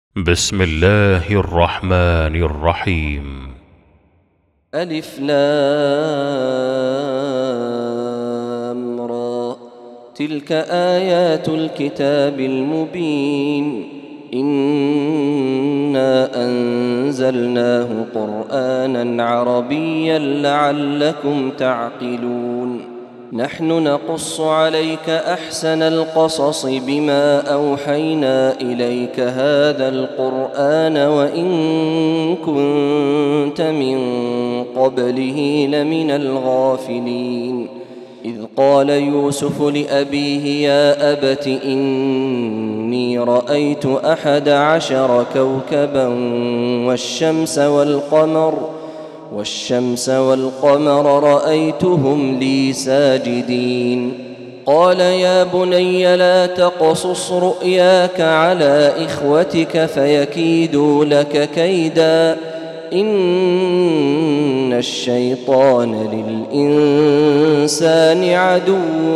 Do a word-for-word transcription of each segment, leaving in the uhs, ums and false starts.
بسم الله الرحمن الرحيم. ألف لام را. تلك آيات الكتاب المبين. إنا أنزلناه قرآنا عربيا لعلكم تعقلون. نحن نقص عليك أحسن القصص بما أوحينا إليك هذا القرآن وإن كنت من قبله لمن الغافلين. إذ قال يوسف لأبيه يا أبت إني رأيت أحد عشر كوكبا والشمس والقمر والشمس والقمر رأيتهم لي ساجدين. قال يا بني لا تقصص رؤياك على إخوتك فيكيدوا لك كيدا إن الشيطان للإنسان عدو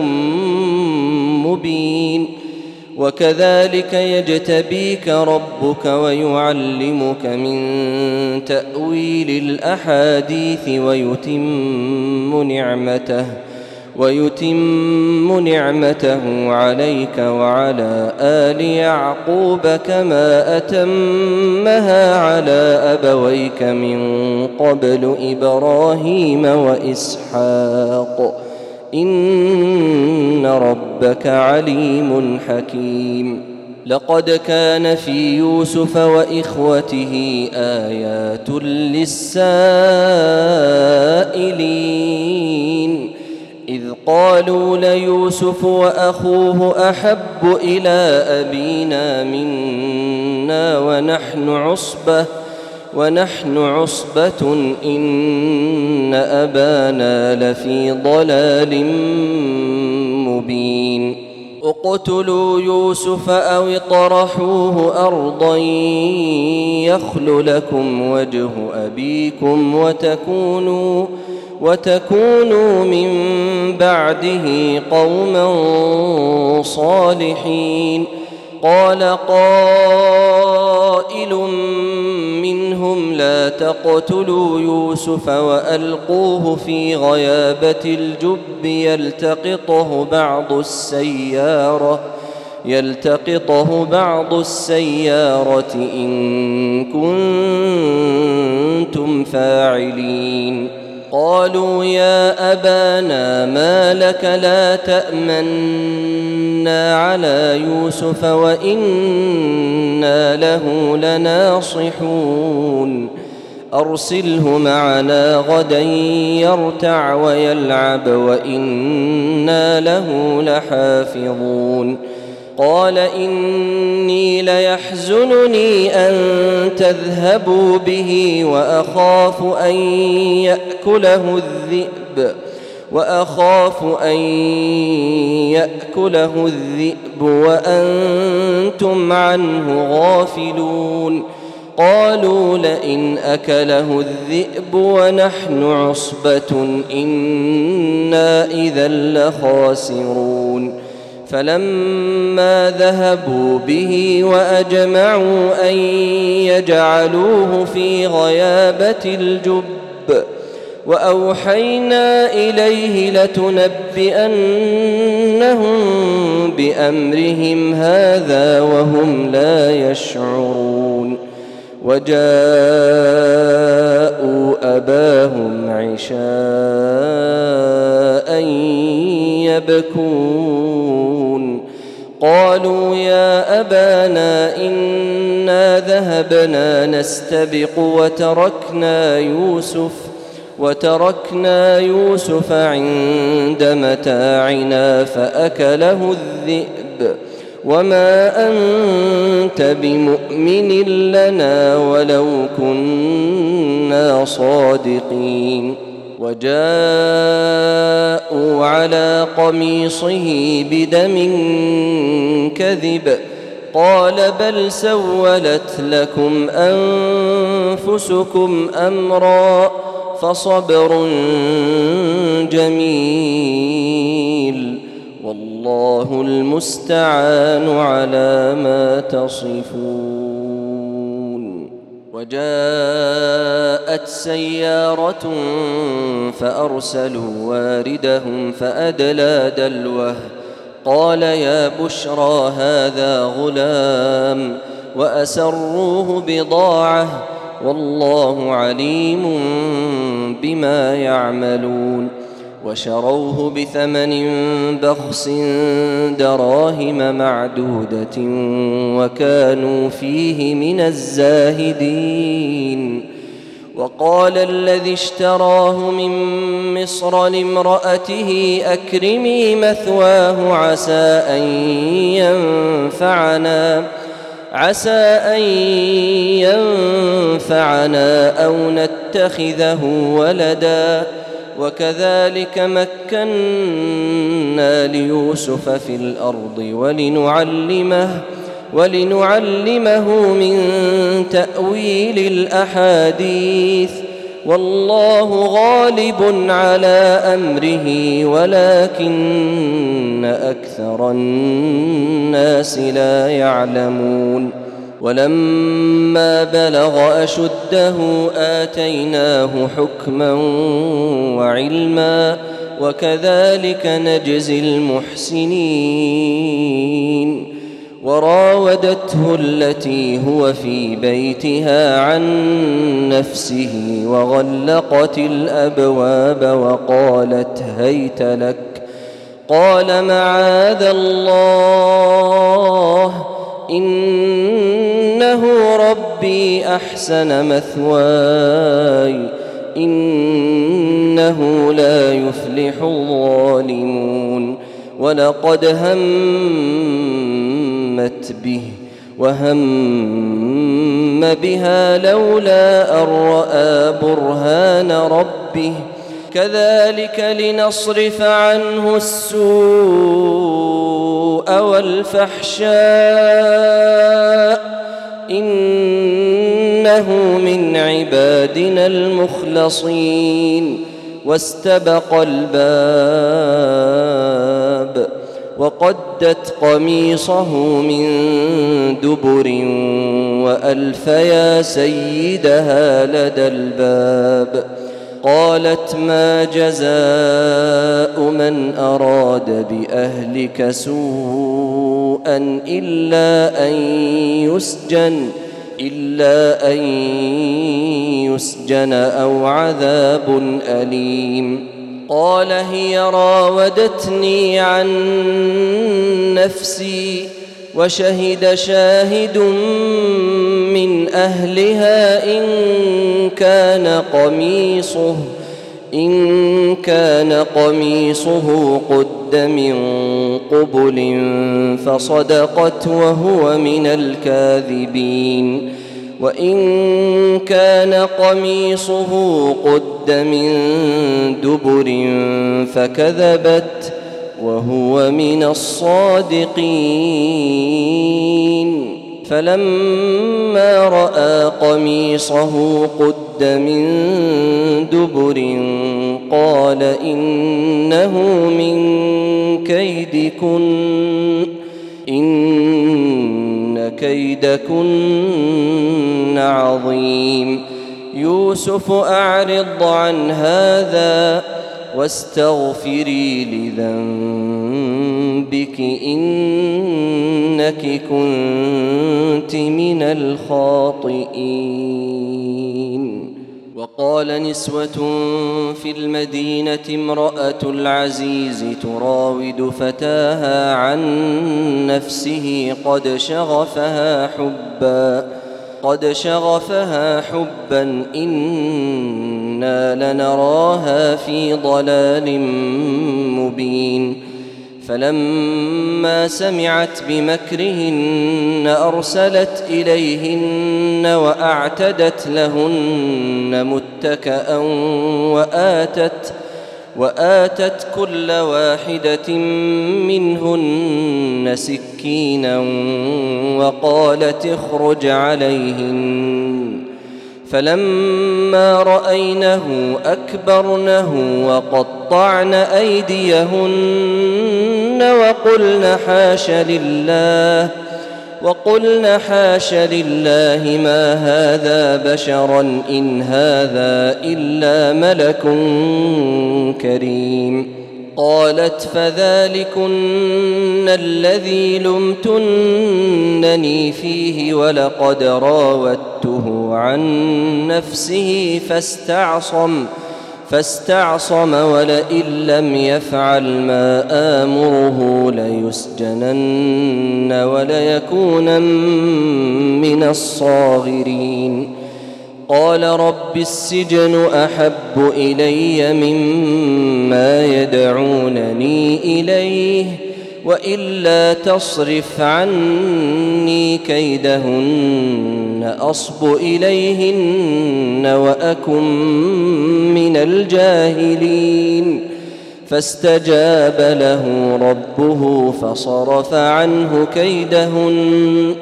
مبين. وكذلك يجتبيك ربك ويعلمك من تأويل الأحاديث ويتم نعمته ويتم نعمته عليك وعلى آل يعقوب كما أتمها على أبويك من قبل إبراهيم وإسحاق إن ربك عليم حكيم. لقد كان في يوسف وإخوته آيات للسائلين إذ قالوا ليوسف وأخوه أحب إلى أبينا منا ونحن عصبة ونحن عصبة إن أبانا لفي ضلال مبين. اقتلوا يوسف أو اطرحوه أرضا يخل لكم وجه أبيكم وتكونوا وتكونوا من بعده قوما صالحين. قال قائل منهم لا تقتلوا يوسف وألقوه في غيابة الجب يلتقطه بعض السيارة يلتقطه بعض السيارة إن كنتم فاعلين. قالوا يا أبانا ما لك لا تأمنا على يوسف وإنا له لناصحون. أرسله معنا غدا يرتع ويلعب وإنا له لحافظون. قال إني ليحزنني أن تذهبوا به وأخاف أن يأكله الذئب وأخاف أن يأكله الذئب وأنتم عنه غافلون. قالوا لئن أكله الذئب ونحن عصبة إنا إذا لخاسرون. فلما ذهبوا به وأجمعوا أن يجعلوه في غيابة الجب وأوحينا إليه لتنبئنهم بأمرهم هذا وهم لا يشعرون. وجاءوا أباهم عشاء يبكون. قالوا يا أبانا إنا ذهبنا نستبق وتركنا يوسف وتركنا يوسف عند متاعنا فأكله الذئب وما أنت بمؤمن لنا ولو كنا صادقين. وجاءوا على قميصه بدم كذب قال بل سولت لكم أنفسكم أمرا فصبر جميل والله المستعان على ما تصفون. وجاءت سيارة فأرسلوا واردهم فأدلى دلوه قال يا بشرى هذا غلام وأسروه بضاعة والله عليم بما يعملون وشروه بثمن بخس دراهم معدودة وكانوا فيه من الزاهدين وقال الذي اشتراه من مصر لامرأته أكرمي مثواه عسى أن ينفعنا عسى أن ينفعنا أو نتخذه ولدا وكذلك مكنا ليوسف في الأرض ولنعلمه ولنعلمه من تأويل الأحاديث والله غالب على أمره ولكن أكثر الناس لا يعلمون ولما بلغ أشده آتيناه حكما وعلما وكذلك نجزي المحسنين وراودته التي هو في بيتها عن نفسه وغلقت الأبواب وقالت هيت لك قال معاذ الله إنه ربي أحسن مثواي إنه لا يفلح الظالمون ولقد همت به وهم بها لولا أن رأى برهان ربه كذلك لنصرف عنه السوء والفحشاء إنه من عبادنا المخلصين واستبق الباب وقدت قميصه من دبر وألف يا سيدها لدى الباب قالت ما جزاء من أراد بأهلك سوءا إلا أن يسجن إلا أن يسجن أو عذاب أليم قال هي راودتني عن نفسي وشهد شاهد من أهلها إن كان قميصه إن كان قميصه قد من قبل فصدقت وهو من الكاذبين وإن كان قميصه قد من دبر فكذبت وهو من الصادقين فلما رأى قميصه قد من دبر قال إنه من كيدكن إن كيدكن عظيم يوسف أعرض عن هذا واستغفري لذنبك إنك كنت من الخاطئين وقال نسوة في المدينة امرأة العزيز تراود فتاها عن نفسه قد شغفها حبا قد شغفها حبا إنا لنراها في ضلال مبين فلما سمعت بمكرهن أرسلت إليهن وأعتدت لهن متكأ وآتت وآتت كل واحدة منهن سكينا وقالت اخرج عليهن فلما رأينه أكبرنه وقطعن أيديهن وقلن حاش لله وقلن حاش لله ما هذا بشرا إن هذا إلا ملك كريم. قالت فذلكن الذي لمتنني فيه ولقد راودته عن نفسه فاستعصم فاستعصم ولئن لم يفعل ما آمره ليسجنن وليكونن من الصاغرين. قال رب السجن أحب إلي مما يدعونني إليه وإلا تصرف عني كيدهن أصب إليهن وأكن من الجاهلين. فاستجاب له ربه فصرف عنه كيدهن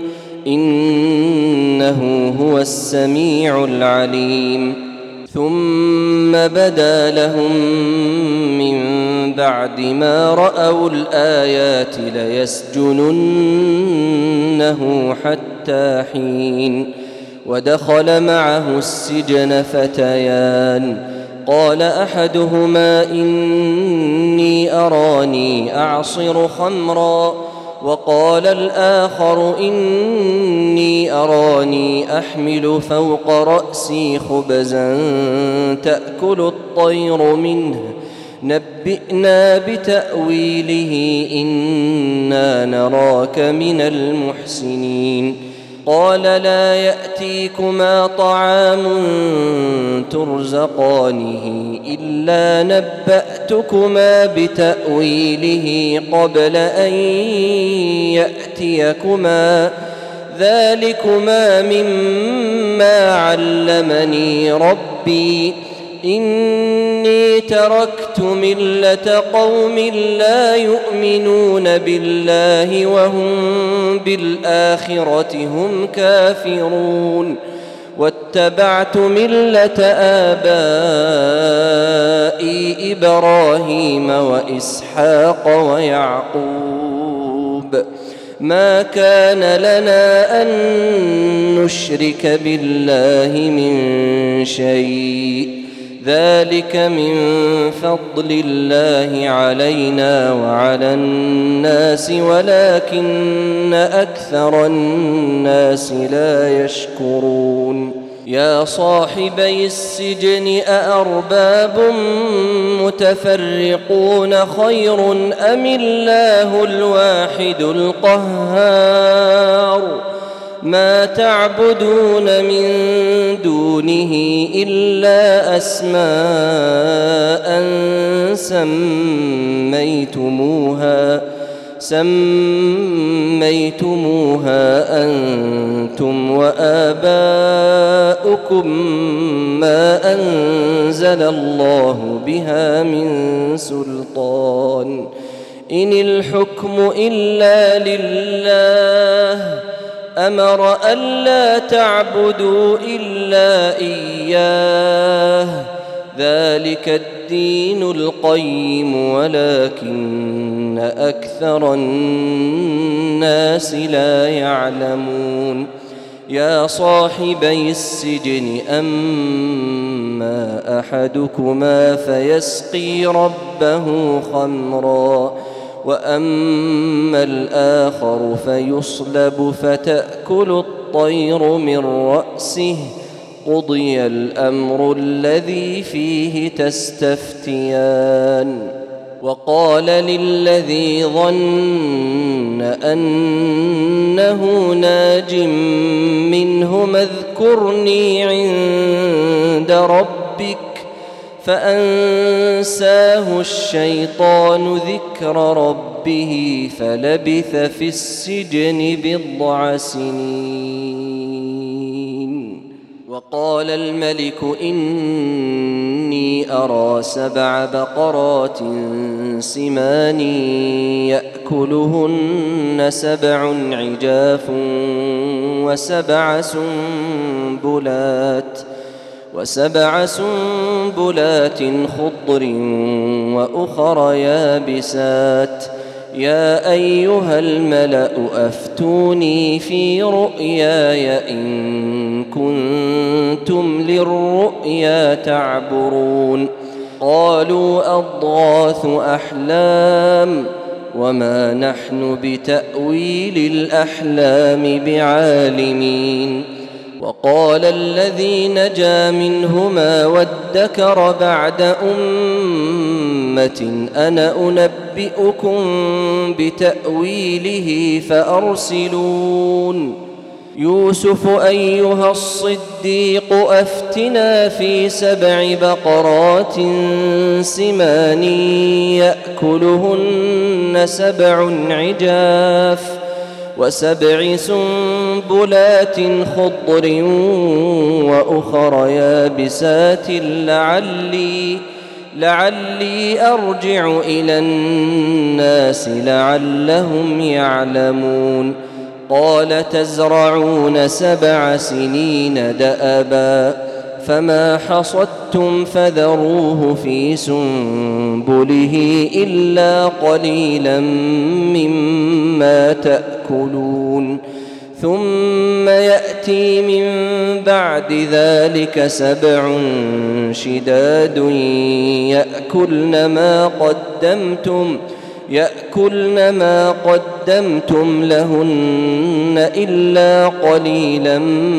إنه هو السميع العليم. ثم بدا لهم من بعد ما رأوا الآيات ليسجننه حتى حين. ودخل معه السجن فتيان قال أحدهما إني أراني أعصر خمرا وقال الآخر إني أراني أحمل فوق رأسي خبزا تأكل الطير منه نبئنا بتأويله إنا نراك من المحسنين. قال لا يأتيكما طعام ترزقانه إلا نبأتكما بتأويله قبل أن يأتيكما ذلكما مما علمني ربي إني تركت ملة قوم لا يؤمنون بالله وهم بالآخرة هم كافرون واتبعت ملة آبائي إبراهيم وإسحاق ويعقوب ما كان لنا أن نشرك بالله من شيء ذلك من فضل الله علينا وعلى الناس ولكن أكثر الناس لا يشكرون. يا صاحبي السجن أأرباب متفرقون خير أم الله الواحد القهار ما تعبدون من دونه إلا أسماء سميتموها سميتموها أنتم وآباؤكم ما أنزل الله بها من سلطان إن الحكم إلا لله أمر ألا تعبدوا إلا إياه ذلك الدين القيم ولكن أكثر الناس لا يعلمون. يا صاحبي السجن أما أحدكما فيسقي ربه خمرا وأما الآخر فيصلب فتأكل الطير من رأسه قضي الأمر الذي فيه تستفتيان. وقال للذي ظن أنه ناج منهما اذكرني عند ربك فأنساه الشيطان ذكر ربه فلبث في السجن بضع سنين. وقال الملك إني أرى سبع بقرات سمان يأكلهن سبع عجاف وسبع سنبلات وسبع سنبلات خضر وأخر يابسات يا أيها الملأ أفتوني في رؤياي إن كنتم للرؤيا تعبرون قالوا أضغاث أحلام وما نحن بتأويل الأحلام بعالمين وقال الذي نجا منهما وادكر بعد أمة أنا أنبئكم بتأويله فأرسلون يوسف أيها الصديق أفتنا في سبع بقرات سمان يأكلهن سبع عجاف وسبع سنبلات خضر وأخر يابسات لعلي لعلي أرجع إلى الناس لعلهم يعلمون قال تزرعون سبع سنين دأبا فما حصدتم فذروه في سنبله إلا قليلا مما تأكلون ثم يأتي من بعد ذلك سبع شداد يأكلن ما قدمتم يأكلن ما قدمتم لهن إلا قليلا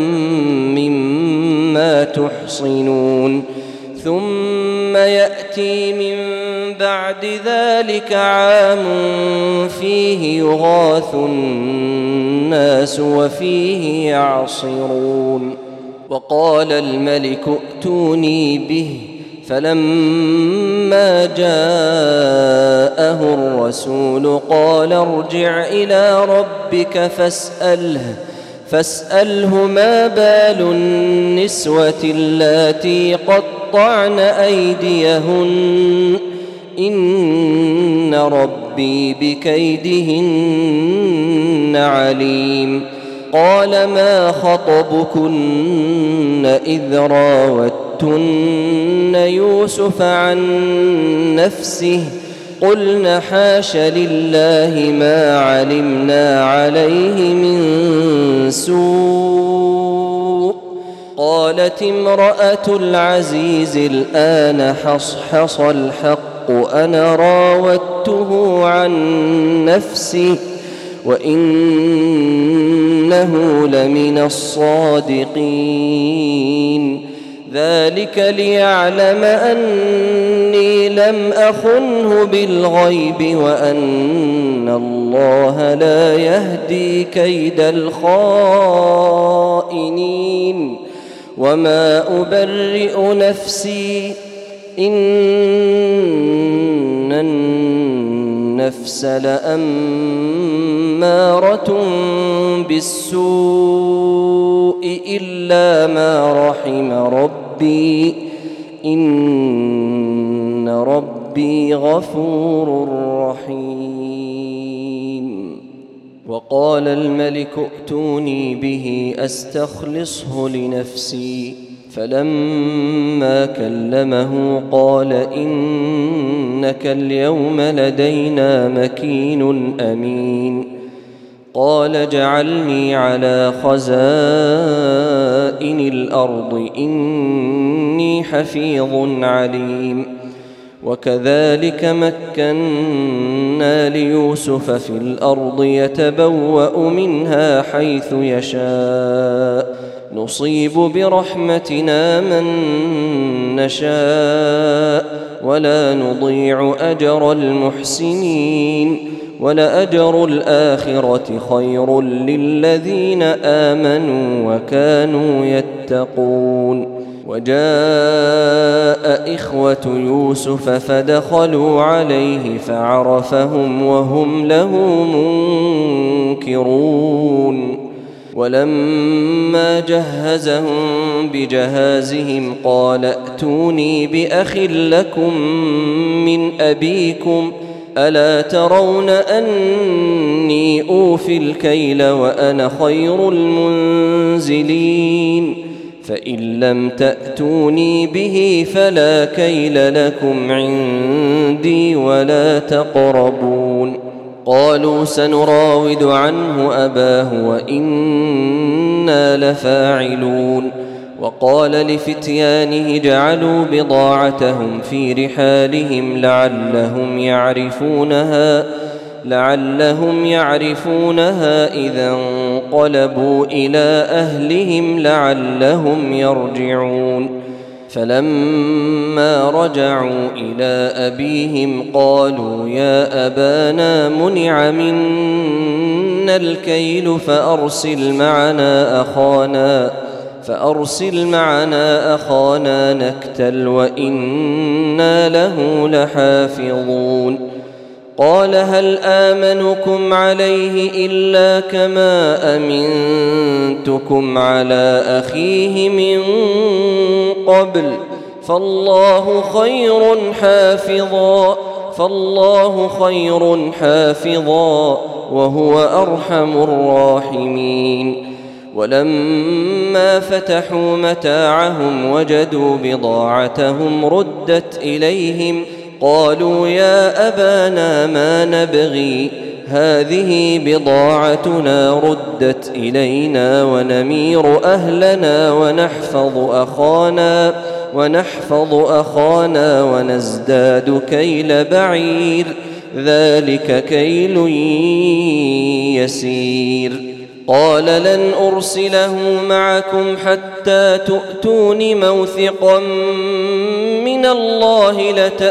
مما تحصنون ثم يأتي من بعد ذلك عام فيه يغاث الناس وفيه يعصرون وقال الملك ائتوني به فلما جاءه الرسول قال ارجع إلى ربك فاسأله فاسأله ما بال النسوة اللاتي قطعن أيديهن إن ربي بكيدهن عليم قال ما خطبكن إذ راوتن يوسف عن نفسه قلن حاش لله ما علمنا عليه من سوء قالت امرأة العزيز الآن حصحص الحق أنا راودته عن نفسه وإنه لمن الصادقين ذلك ليعلم أني لم أخنه بالغيب وأن الله لا يهدي كيد الخائنين وما أبرئ نفسي إن النفس لأمارة بالسوء إلا ما رحم ربي إن ربي غفور رحيم وقال الملك ائتوني به أستخلصه لنفسي فلما كلمه قال إنك اليوم لدينا مكين أمين قال اجعلني على خزائن الأرض إني حفيظ عليم وكذلك مكنا ليوسف في الأرض يتبوأ منها حيث يشاء نصيب برحمتنا من نشاء ولا نضيع أجر المحسنين ولأجر الآخرة خير للذين آمنوا وكانوا يتقون وجاء إخوة يوسف فدخلوا عليه فعرفهم وهم له منكرون ولما جهزهم بجهازهم قال ائتوني بأخ لكم من أبيكم ألا ترون أني أوفي الكيل وأنا خير المنزلين فإن لم تأتوني به فلا كيل لكم عندي ولا تقربون قالوا سنراود عنه أباه وإنا لفاعلون. وقال لفتيانه جعلوا بضاعتهم في رحالهم لعلهم يعرفونها لعلهم يعرفونها إذا انقلبوا إلى أهلهم لعلهم يرجعون. فلما رجعوا إلى أبيهم قالوا يا أبانا منع منا الكيل فأرسل معنا أخانا فأرسل معنا أخانا نكتل وإنا له لحافظون. قال هل آمنكم عليه إلا كما أمنتكم على أخيه من قبل فالله خير حافظا فالله خير حافظا وهو أرحم الراحمين. ولما فتحوا متاعهم وجدوا بضاعتهم ردت إليهم قالوا يا أبانا ما نبغي هذه بضاعتنا ردت إلينا ونمير أهلنا ونحفظ أخانا ونحفظ أخانا ونزداد كيل بعير ذلك كيل يسير. قال لن أرسله معكم حتى تؤتون موثقا من الله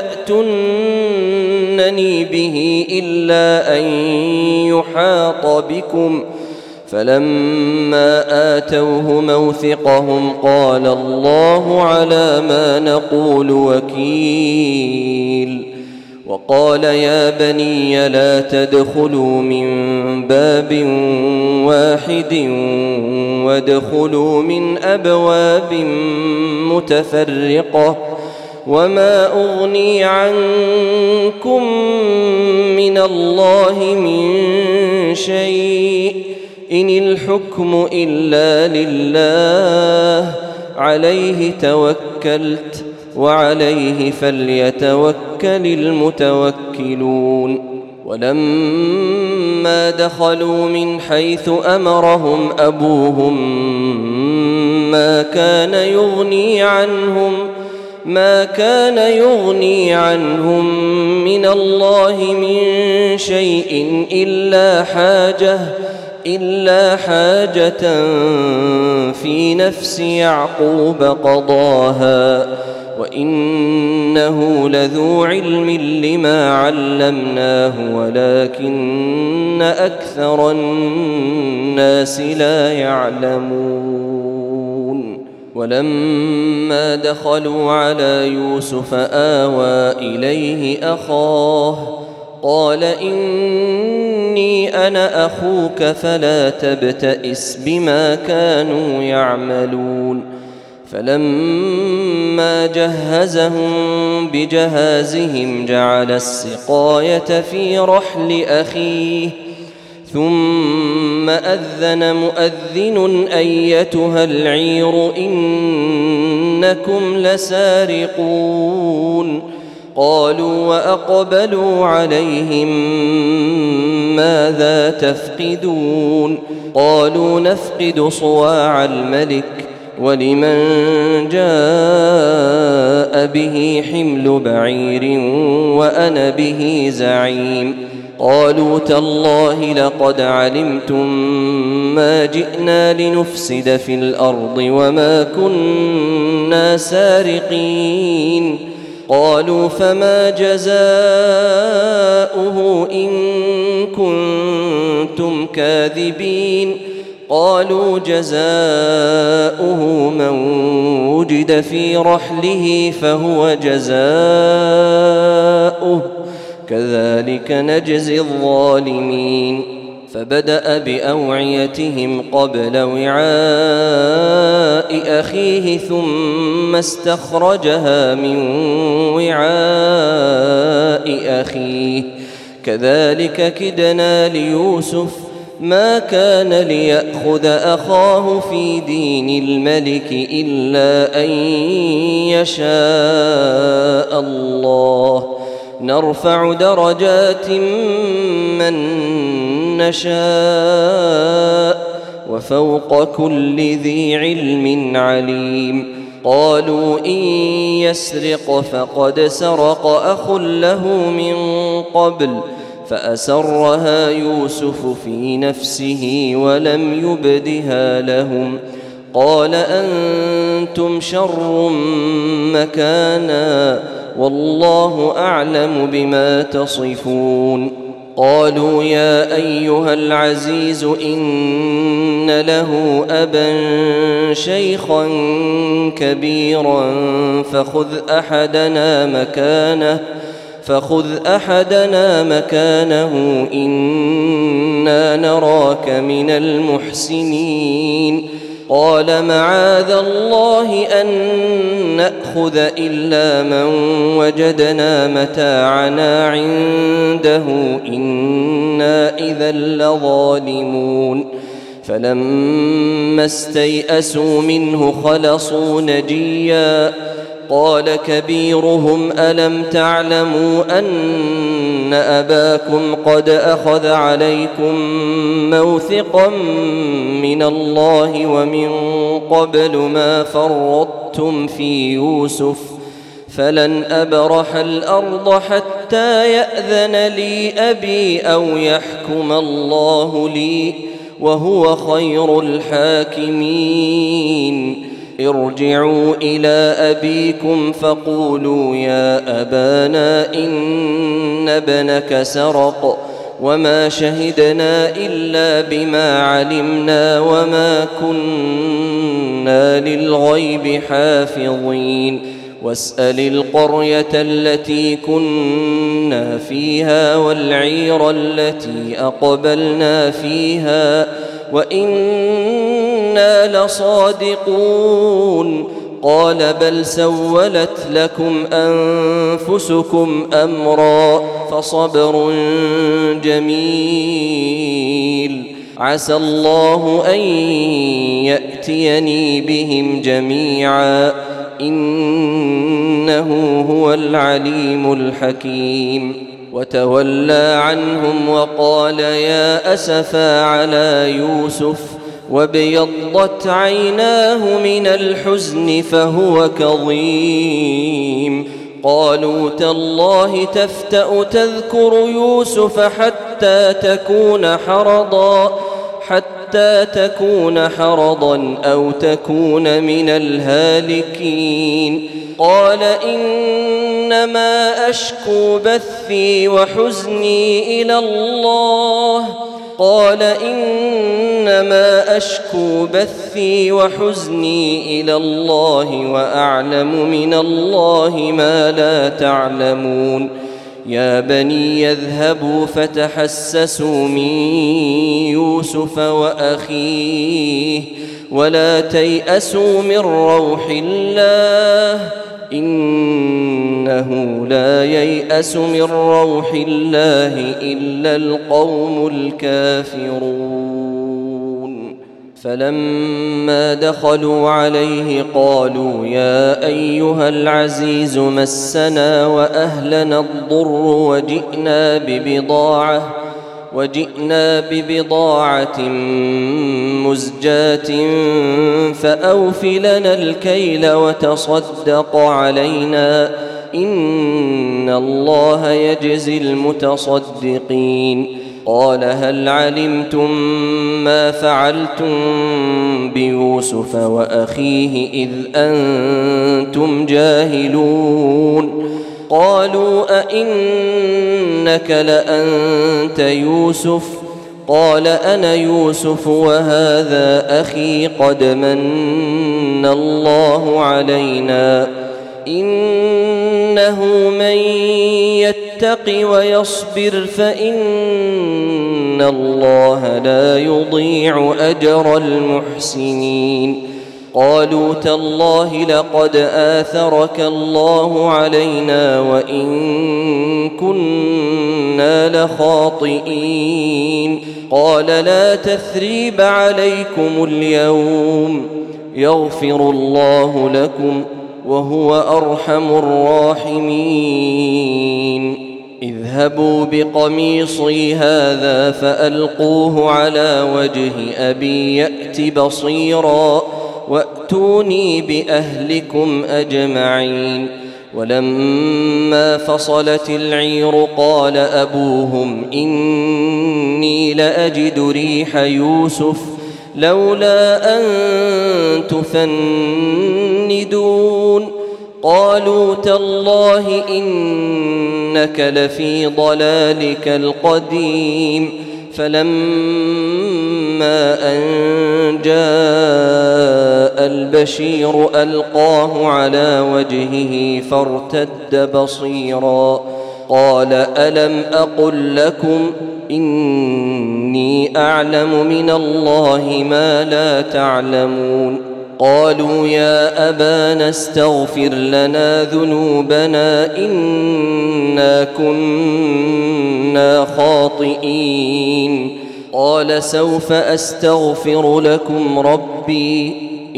لتأتونني به إلا أن يحاط بكم. فلما آتوه موثقهم قال الله على ما نقول وكيل. وقال يا بني لا تدخلوا من باب واحد وادخلوا من أبواب متفرقة وما أغني عنكم من الله من شيء إن الحكم إلا لله عليه توكلت وعليه فليتوكل المتوكلون. ولما دخلوا من حيث أمرهم أبوهم ما كان يغني عنهم ما كان يغني عنهم من الله من شيء إلا حاجة إلا حاجة في نفس يعقوب قضاها وإنه لذو علم لما علمناه ولكن أكثر الناس لا يعلمون. ولما دخلوا على يوسف آوى إليه أخاه قال إني أنا أخوك فلا تبتئس بما كانوا يعملون. فلما جهزهم بجهازهم جعل السقاية في رحل أخيه ثم أذن مؤذن أيتها العير إنكم لسارقون. قالوا وأقبلوا عليهم ماذا تفقدون قالوا نفقد صواع الملك ولمن جاء به حمل بعير وأنا به زعيم. قالوا تالله لقد علمتم ما جئنا لنفسد في الأرض وما كنا سارقين. قالوا فما جزاؤه إن كنتم كاذبين. قالوا جزاؤه من وجد في رحله فهو جزاؤه كذلك نجزي الظالمين. فبدأ بأوعيتهم قبل وعاء أخيه ثم استخرجها من وعاء أخيه كذلك كدنا ليوسف ما كان ليأخذ أخاه في دين الملك إلا أن يشاء الله نرفع درجات من نشاء وفوق كل ذي علم عليم. قالوا إن يسرق فقد سرق أخ له من قبل فأسرها يوسف في نفسه ولم يبدها لهم. قال أنتم شر مكانا والله أعلم بما تصفون. قالوا يا أيها العزيز إن له أبا شيخا كبيرا فخذ أحدنا مكانه فخذ أحدنا مكانه إنا نراك من المحسنين. قال معاذ الله أن نأخذ إلا من وجدنا متاعنا عنده إنا إذا لظالمون. فلما استيئسوا منه خلصوا نجيا. قال كبيرهم ألم تعلموا أن أباكم قد أخذ عليكم موثقا من الله ومن قبل ما فرطتم في يوسف فلن أبرح الأرض حتى يأذن لي أبي أو يحكم الله لي وهو خير الحاكمين. ارجعوا إلى أبيكم فقولوا يا أبانا إن ابنك سرق وما شهدنا إلا بما علمنا وما كنا للغيب حافظين. واسأل القرية التي كنا فيها والعير التي أقبلنا فيها وإنا لصادقون. قال بل سولت لكم أنفسكم أمرا فصبر جميل عسى الله أن يأتيني بهم جميعا إنه هو العليم الحكيم. وتولى عنهم وقال يا أسفا على يوسف وابيضت عيناه من الحزن فهو كظيم. قالوا تالله تفتأ تذكر يوسف حتى تكون حرضا حتى تكون حرضا أو تكون من الهالكين. قال إنما أشكو بثي وحزني إلى الله قال إنما أشكو بثي وحزني إلى الله وأعلم من الله ما لا تعلمون. يا بني يذهبوا فتحسسوا من يوسف وأخيه ولا تيأسوا من روح الله إنه لا ييأس من روح الله إلا القوم الكافرون. فلما دخلوا عليه قالوا يا أيها العزيز مسنا وأهلنا الضر وجئنا ببضاعة وجئنا ببضاعة مزجاة فأوف لنا الكيل وتصدق علينا إن الله يجزي المتصدقين. قال هل علمتم ما فعلتم بيوسف وأخيه إذ أنتم جاهلون؟ قالوا أئنك لأنت يوسف؟ قال أنا يوسف وهذا أخي قد من الله علينا إنه من يتق ويصبر فإن الله لا يضيع أجر المحسنين. قالوا تالله لقد آثرك الله علينا وإن كنا لخاطئين. قال لا تثريب عليكم اليوم يغفر الله لكم وهو أرحم الراحمين. اذهبوا بقميصي هذا فألقوه على وجه أبي يأت بصيرا وأتوني بأهلكم أجمعين. ولما فصلت العير قال أبوهم إني لأجد ريح يوسف لولا أن تفندون. قالوا تالله إنك لفي ضلالك القديم. فلما أن جاء البشير ألقاه على وجهه فارتد بصيرا قال ألم أقل لكم إني أعلم من الله ما لا تعلمون. قالوا يا أبانا استغفر لنا ذنوبنا إنا كنا خاطئين. قال سوف أستغفر لكم ربي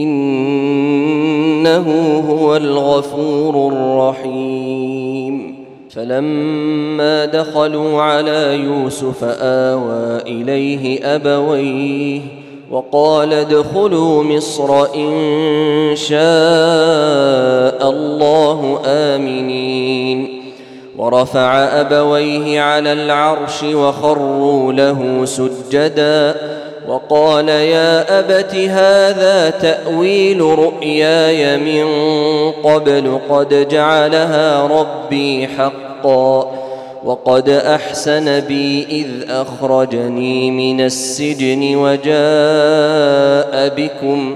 إنه هو الغفور الرحيم. فلما دخلوا على يوسف آوى إليه أبويه وقال ادخلوا مصر إن شاء الله آمنين. ورفع أبويه على العرش وخروا له سجدا وقال يا أبت هذا تأويل رؤياي من قبل قد جعلها ربي حقا وقد أحسن بي إذ أخرجني من السجن وجاء بكم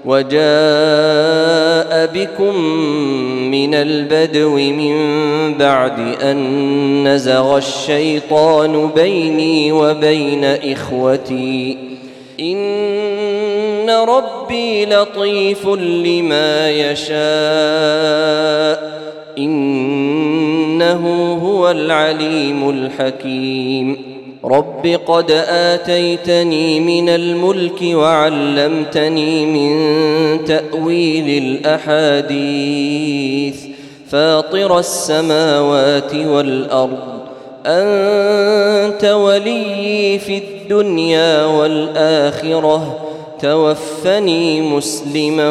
وجاء بكم من البدو من بعد أن نزغ الشيطان بيني وبين إخوتي إن ربي لطيف لما يشاء إنه هو العليم الحكيم. رب قد آتيتني من الملك وعلمتني من تأويل الأحاديث فاطر السماوات والأرض أنت ولي في الدنيا والآخرة توفني مسلما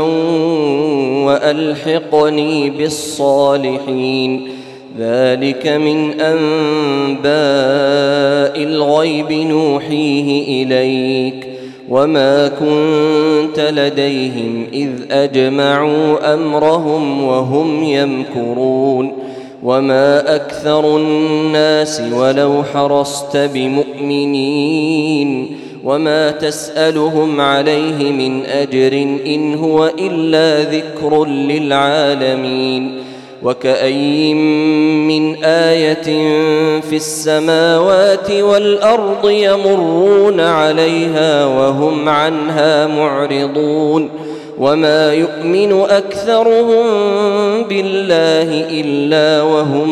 وألحقني بالصالحين. ذلك من أنباء الغيب نوحيه إليك وما كنت لديهم إذ أجمعوا أمرهم وهم يمكرون. وما أكثر الناس ولو حرصت بمؤمنين وما تسألهم عليه من أجر إن هو إلا ذكر للعالمين. وكأي من آية في السماوات والأرض يمرون عليها وهم عنها معرضون وما يؤمن أكثرهم بالله إلا وهم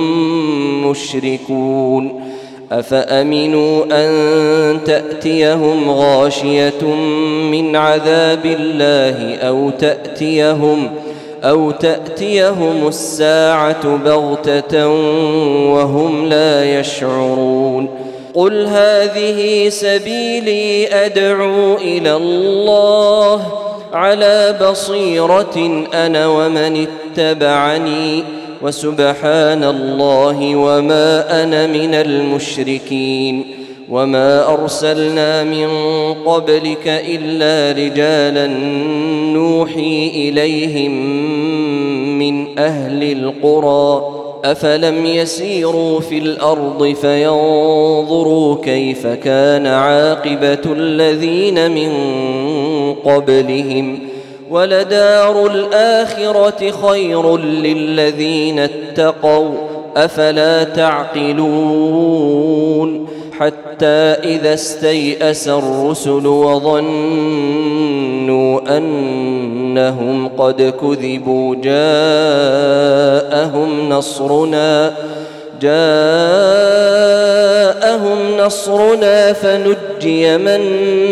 مشركون. أفأمنوا أن تأتيهم غاشية من عذاب الله أو تأتيهم أو تأتيهم الساعة بغتة وهم لا يشعرون. قل هذه سبيلي أدعو إلى الله على بصيرة أنا ومن اتبعني وسبحان الله وما أنا من المشركين. وما أرسلنا من قبلك إلا رجالا نوحي إليهم من أهل القرى أفلم يسيروا في الأرض فينظروا كيف كان عاقبة الذين من قبلهم ولدار الآخرة خير للذين اتقوا أفلا تعقلون. حتى إذا استيأس الرسل وظنوا أنهم قد كذبوا جاءهم نصرنا جاءهم نصرنا فنجي من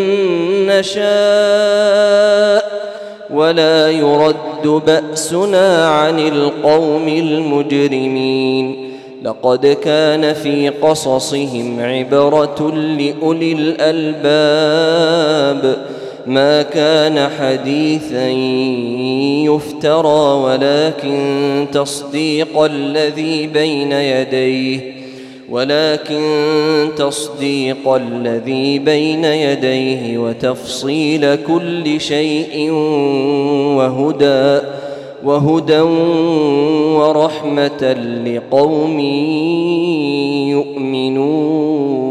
نشاء ولا يرد بأسنا عن القوم المجرمين. لقد كان في قصصهم عبرة لأولي الألباب ما كان حديثا يفترى ولكن تصديق الذي بين يديه ولكن تصديق الذي بين يديه وتفصيل كل شيء وهدى وهدى ورحمة لقوم يؤمنون.